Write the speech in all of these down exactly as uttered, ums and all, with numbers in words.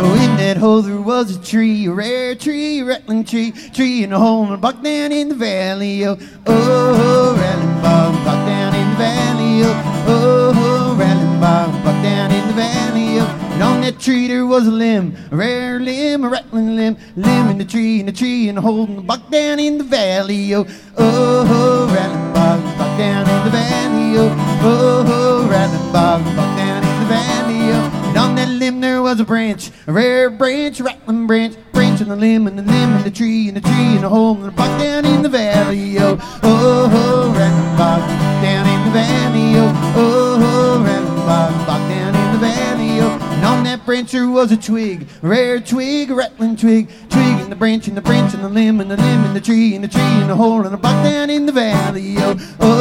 Oh, in that hole there was a tree, a rare tree, a rattling tree, tree in a hole in a buck down in the valley. Oh, oh, rattling bog, buck down in the valley. Oh, oh, rattling bog, buck down in the valley. Oh, and on that tree there was a limb, a rare limb, a rattling limb, limb in the tree, in the tree, and a hole in the buck down in the valley. Oh, oh, rattling bog, buck down in the valley. Oh, oh, rattling bog, buck down in the valley. Oh, and on that limb there was a branch, a rare branch, a rattling branch, branch on the limb, and the limb in the tree, and the tree, and a hole in the buck down in the valley. Oh, oh, rattling bog, down in the valley. Oh, oh, rattling bog, buck down in the valley. Oh, and on that branch there was a twig, a rare twig, a rattling twig, twig in the branch, and the branch, and the limb, and the limb, and the tree, and the tree, and the hole, and the buck down in the valley. Oh,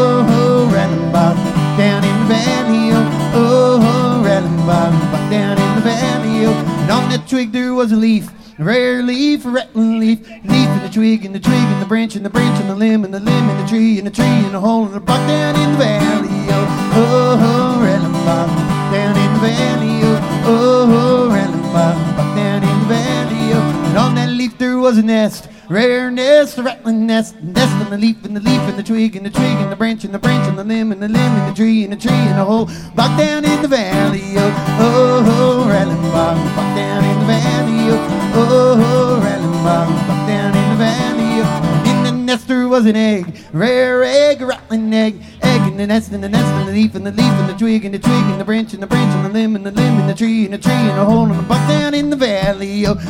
oh, rattling bog, down in the valley. Oh, oh, rattling bog, buck down in the valley. Oh, and on that twig there was a leaf, a rare leaf, a rattling leaf, leaf in the twig, and the twig, and the branch, and the branch, and the limb, and the limb, and the tree, and the tree, and the hole, and the buck down in the valley. Oh, oh, rattling bog, down in the valley. Oh, oh, rattling bog, buck down in the valley. Oh, and on that leaf there was a nest, rare nest, a rattling nest, nest in the leaf, and the leaf, and the twig, and the twig, and the branch, and the branch, and the limb, and the limb, and the tree, and the tree, and the hole, buck down in the valley. Oh, oh, rattling bog, buck down in the valley. Oh, oh, rattling bog, buck down in the valley. Oh, in the nest there was an egg, rare egg, a rattling egg, egg in the nest, and the nest, and the leaf, and the leaf, and the twig, and the twig, and the branch, and the branch, and the limb, and the limb, and the tree, and the tree, and the hole, and the buck down in the valley. Oh,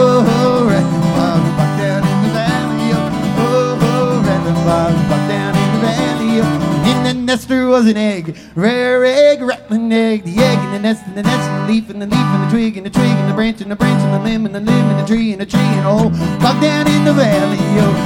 oh, rattling bog, buck down in the valley. Oh, oh, rattling bog, buck down in the valley. Oh, in the nest there was an egg, rare egg, rattling egg, the egg in the nest, and the nest, and the leaf, and the leaf, and the twig, and the twig, and the branch, and the branch, and the limb, and the limb, and the tree, and the tree, and the hole, buck down in the valley.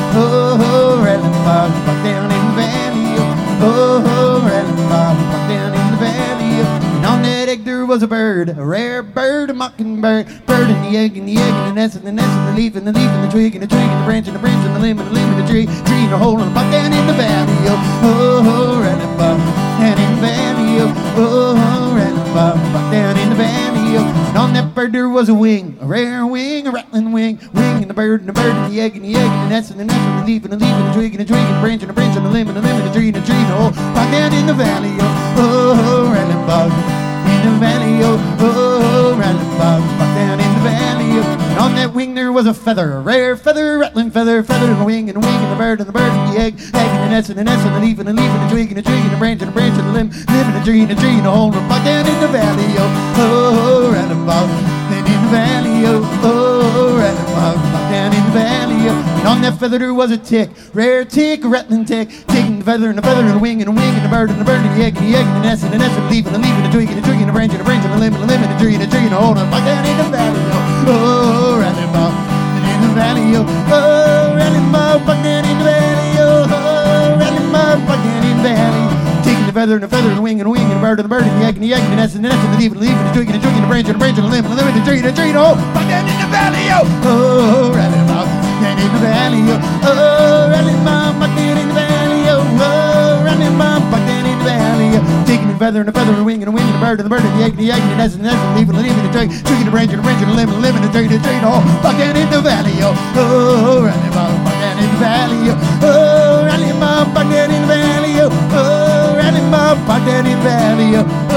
Oh, oh, rattling bog, buck down in the valley. Oh, oh, rattling bog, buck down in the valley. And on that egg there was a bird, a rare bird, a mockingbird, bird in the egg, and the egg, and the nest, and the nest, and the leaf, and the leaf, and the twig, and the twig, and the branch, and the branch, and the limb, and the limb, and the tree, tree, and the hole, and the buck down in the valley. Oh, oh, rattling bog, down in the valley. Oh, oh, rattling bog, buck down in the valley. And on that bird there was a wing, a rare wing, a rattling wing, wing, and the bird, and the bird, and the egg, and the egg, and the nest, and the nest, and the leaf, and the leaf, and the twig, and the twig, and the branch, and the branch, and the limb, and the limb, and the tree, and the tree, and the hole, buck down in the valley. Oh, oh, rattling bog, in the valley. Oh, oh, rattling bog, buck down in the valley. And on that wing there was a feather, a rare feather, rattling feather, feather in the wing, and the wing, and the bird, and the bird, and the egg, egg, and the nest, and the nest, and the leaf, and the leaf, and the twig, and the twig, and the branch, and the branch, and the limb, limb, and the tree, and the tree, and the hole, and buck down in the valley. Oh, oh, rattling bog, down in the valley. Oh, oh, rattling bog, buck down in the valley. Oh, and on that feather there was a tick, rare tick, a rattling tick, tick, and the feather, and the feather, and the wing, and the wing, and the bird, and the bird, and the egg, and the egg, and the nest, and the nest, and the leaf, and the leaf, and the twig, and the twig, and the branch, and the branch, and the limb, and the limb, and the tree, and the tree, and the hole, and buck down in the valley. Oh, oh, rattling bog, in the valley. Oh, oh, rattling bog, buck down in the valley. Oh, oh, rattling bog, buck down in the valley. Taking the feather, and the feather, and the wing, and the wing, and the bird, and the bird, and the egg, and the egg, and the nest, and the nest, and the leaf, and the leaf, and the twig, and the twig, and the branch, and the branch, and the limb, and the limb, and the tree, and the tree, and the hole, buck down in the valley. Oh, oh, rattling bog, down in the valley. Oh, oh, rattling bog, buck down in the valley. Oh, oh, rattling bog, buck down in the valley. Taking the feather, and the feather, and the wing, and the wing, and the bird, and the bird, and the egg, and the egg, and the nest, and the nest, and the leaf, and the leaf, and the twig, twig, and the branch, and the branch, and the limb, and the limb, and the tree, and the tree, and the hole, buck down in the valley. Oh, oh, rattling bog, buck down in the valley. Oh, rattling bog, buck down in the valley. Oh, rattling bog, buck down in the valley.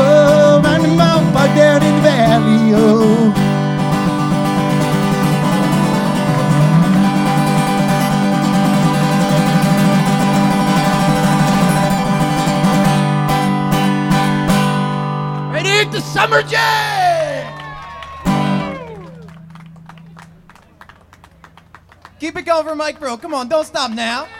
Oh, rattling bog, buck down in the valley. Oh. The Summer Jam! Keep it going for Mike Bro. Come on, don't stop now.